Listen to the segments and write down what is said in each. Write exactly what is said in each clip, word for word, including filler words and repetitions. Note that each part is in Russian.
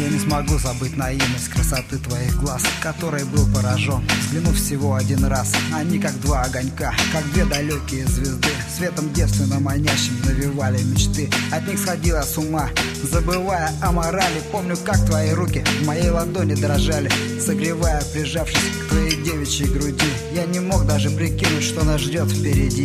Я не смогу забыть наивность красоты твоих глаз, которой был поражен, взглянув всего один раз. Они как два огонька, как две далекие звезды, светом девственно манящим навевали мечты. От них сходила с ума, забывая о морали. Помню, как твои руки в моей ладони дрожали, согревая, прижавшись к твоей девичьей груди. Я не мог даже прикинуть, что нас ждет впереди.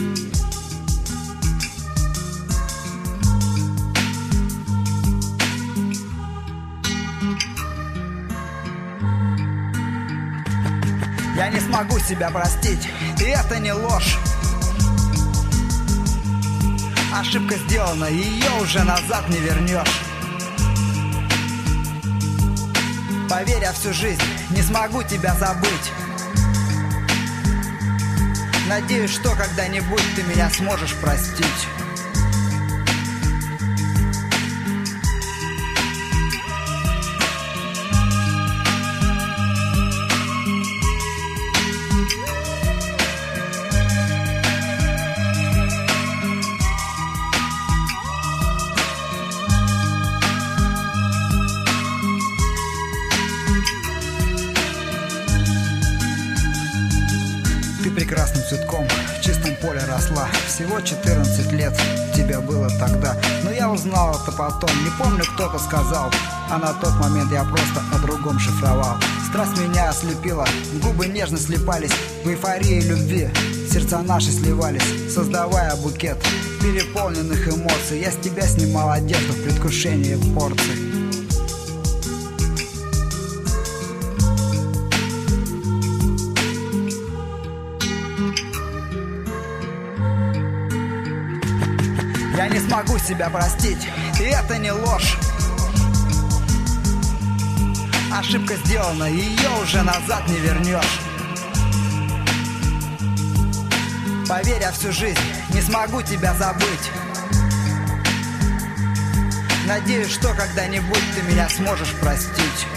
Я не смогу себя простить, и это не ложь. Ошибка сделана, ее уже назад не вернешь. Поверь, я всю жизнь не смогу тебя забыть. Надеюсь, что когда-нибудь ты меня сможешь простить. Прекрасным цветком в чистом поле росла. Всего четырнадцать лет тебе было тогда. Но я узнал это потом, не помню, кто-то сказал. А на тот момент я просто о другом шифровал. Страсть меня ослепила, губы нежно слипались в эйфории любви. Сердца наши сливались, создавая букет переполненных эмоций. Я с тебя снимал одежду в предвкушении порций. Я не смогу себя простить, и это не ложь. Ошибка сделана, ее уже назад не вернешь. Поверь, я всю жизнь не смогу тебя забыть. Надеюсь, что когда-нибудь ты меня сможешь простить.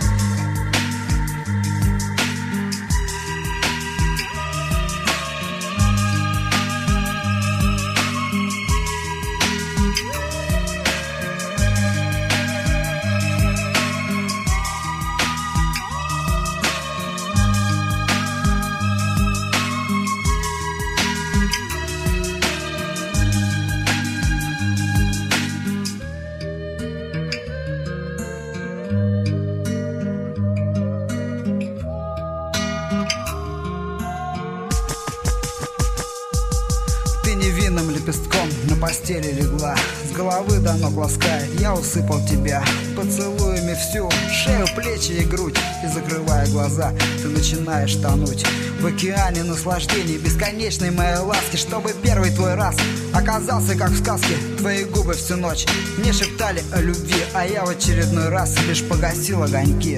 Невинным лепестком на постели легла, с головы до ног лаская, я усыпал тебя поцелуями всю шею, плечи и грудь. И закрывая глаза, ты начинаешь тонуть в океане наслаждений, бесконечной моей ласки. Чтобы первый твой раз оказался как в сказке. Твои губы всю ночь мне шептали о любви, а я в очередной раз лишь погасил огоньки.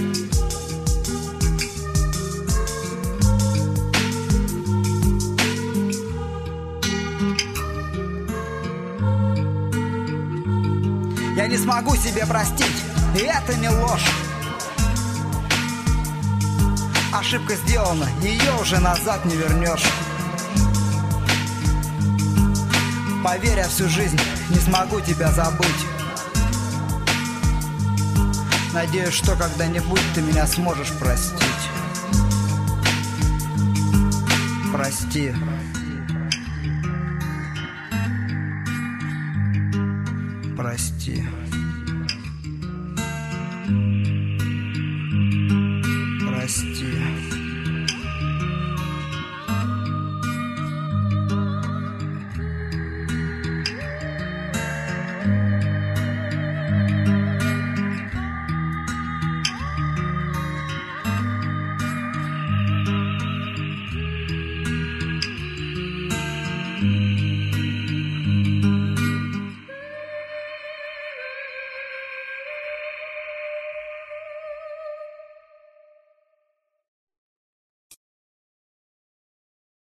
Я не смогу себе простить, и это не ложь. Ошибка сделана, ее уже назад не вернешь. Поверь, я всю жизнь не смогу тебя забыть. Надеюсь, что когда-нибудь ты меня сможешь простить. Прости. Прости. Прости.